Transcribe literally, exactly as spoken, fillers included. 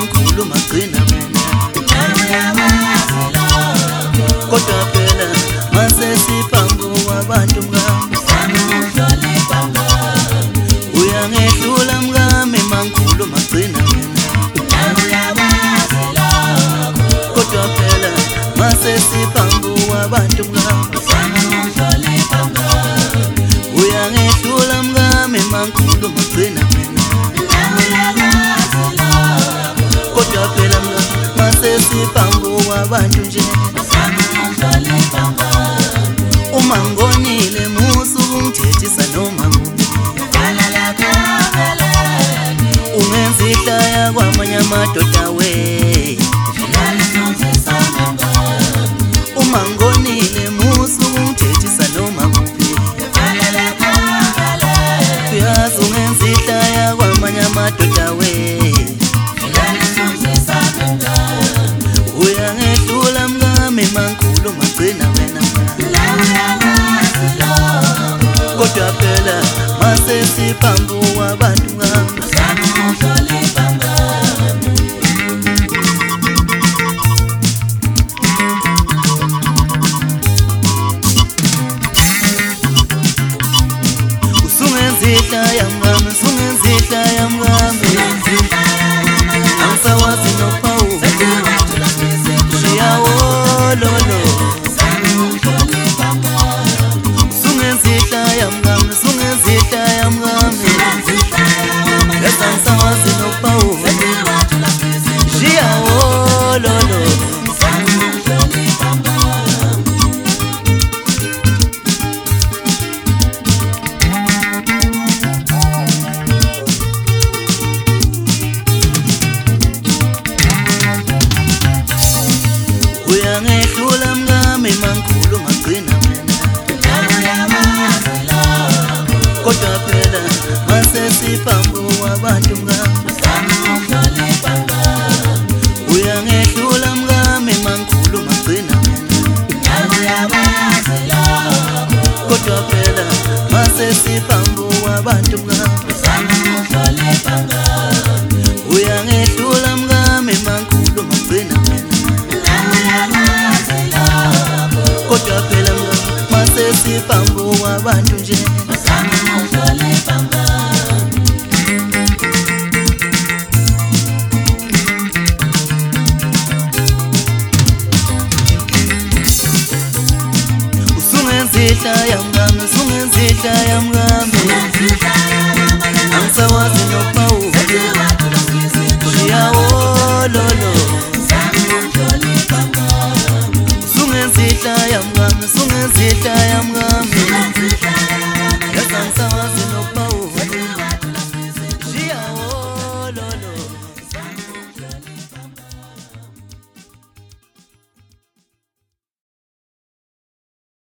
mankhulu magcina wena kodwa phela mase siphambu wabantu mngami uyangehlula mngami mankhulu magcina wena kodwa phela mase siphambu wabantu mngami uyangehlula mngami mankhulu magcina wena kodwa phela mase siphambu wabantu nje uma ngonile musu ungithethisa noma nguphi ungenza ihlaya kwamanye amadoda we uma ngonile musu ungithethisa noma nguphi uyazi ungenza ihlaya kwamanye amadoda we uyangehlula mngami mankhulu magcina wena kodwa phela mase siphambu wabantu ngami usungenza ihlaya mngami usungenza ihlaya mngami angisawazi nophawu lolo sungenzihlaya mngami sungenzihlaya mngami esangisawazi nophawu shiyawo lolo uyangehlula mngami mankhulu magcina wena kodwa phela mase siphambu wabantu